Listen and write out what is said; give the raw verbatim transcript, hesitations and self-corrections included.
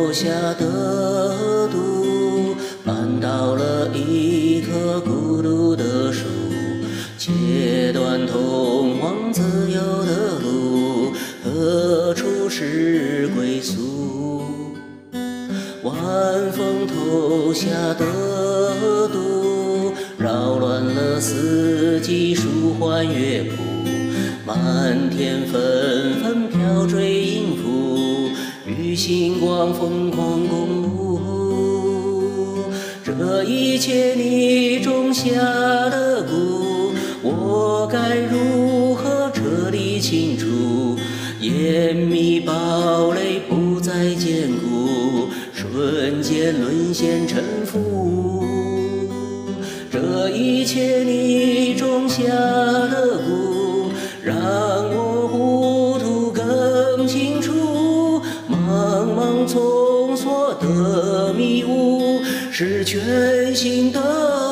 投下的毒，绊倒了一棵孤独的树，切断通往自由的路，何处是归宿？晚风投下的毒，扰乱了四季，舒缓乐谱，漫天纷纷飘坠音符，与星光疯狂共舞。这一切你种下的蛊，我该如何彻底清除？严密堡垒不再坚固，瞬间沦陷臣服。这一切你种下的蛊，让我糊涂更清楚。茫茫丛锁的迷雾，是全新的